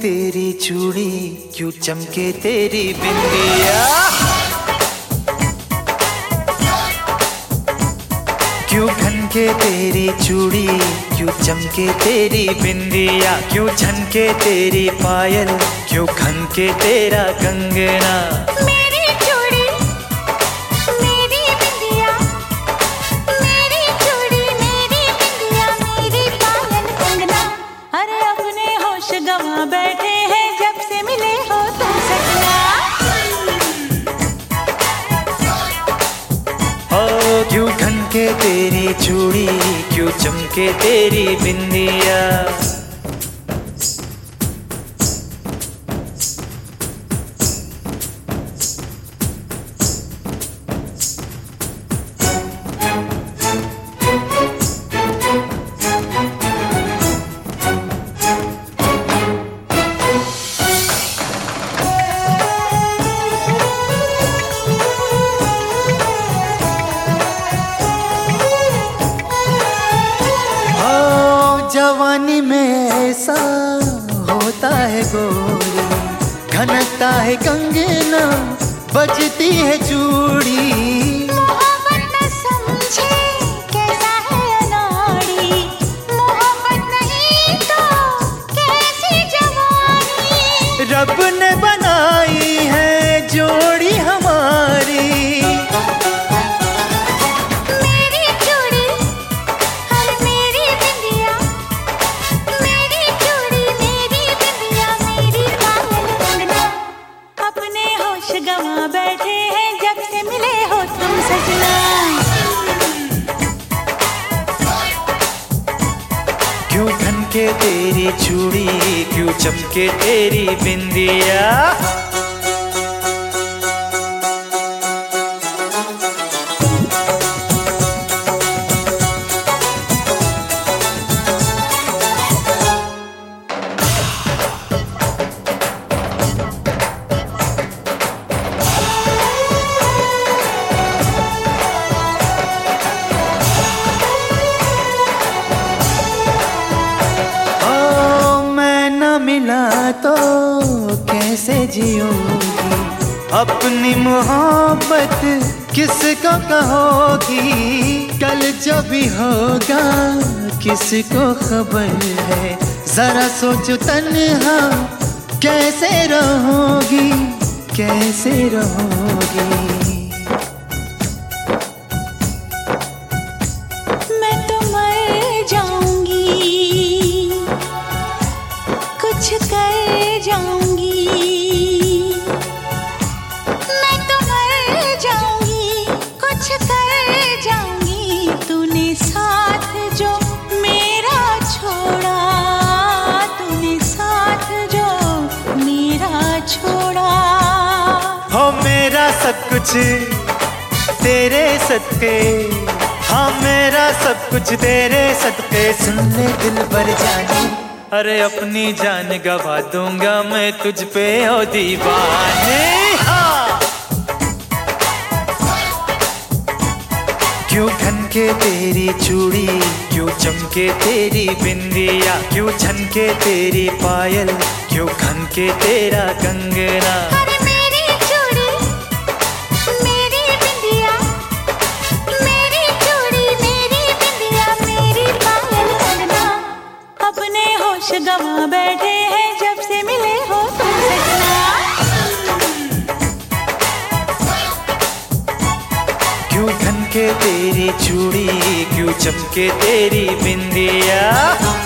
तेरी चूड़ी, क्यों चमके तेरी बिंदिया। क्यों खनके तेरी चूड़ी, क्यों चमके तेरी बिंदिया। क्यों झनके तेरी पायल, क्यों खनके तेरा कंगना। मेरी चूड़ी मेरी बिंदिया, मेरी चूड़ी मेरी बिंदिया, मेरी पायल कंगना। अरे अपने होश गंवा बैठे हैं जब से मिले हो तुम सजना। क्यों खनके तेरी चूड़ी, क्यों चमके तेरी बिंदिया। जवानी में ऐसा होता है गोरी, खनकता है कंगना, बजती है चूड़ी। मोहब्बत न समझे कैसा है अनाड़ी, मोहब्बत नहीं तो कैसी जवानी। रब ने बनाई है जोड़ी हमारी। गंवा बैठे हैं जब से मिले हो तुम सजना। क्यों खनके तेरी चूड़ी, क्यों चमके तेरी बिंदिया। मिला तो कैसे जियोगी, अपनी मोहब्बत किसको कहोगी। कल जो भी होगा किसको खबर है, जरा सोचो तन्हा कैसे रहोगी, कैसे रहोगी। मैं तो मर जाऊंगी, कुछ कर जाऊंगी। मैं तो मर जाऊंगी, कुछ कर जाऊंगी। तूने साथ जो मेरा छोड़ा, तूने साथ जो मेरा छोड़ा। हो मेरा सब कुछ तेरे सदके, हाँ मेरा सब कुछ तेरे सदके। सुन ले दिल भर जाने, अरे अपनी जान गवा दूंगा मैं तुझ पे ओ दीवाने। हाँ क्यों खनके तेरी चूड़ी, क्यों चमके तेरी बिंदिया। क्यों झनके तेरी पायल, क्यों खनके तेरा कंगना। अरे मेरी चूड़ी मेरी बिंदिया, मेरी चूड़ी मेरी बिंदिया, मेरी पायल कंगना। अपने होश गंवा बैठे हैं जब से मिले हो तुम सजना। क्यों खनके तेरी चूड़ी, क्यों चमके तेरी बिंदिया।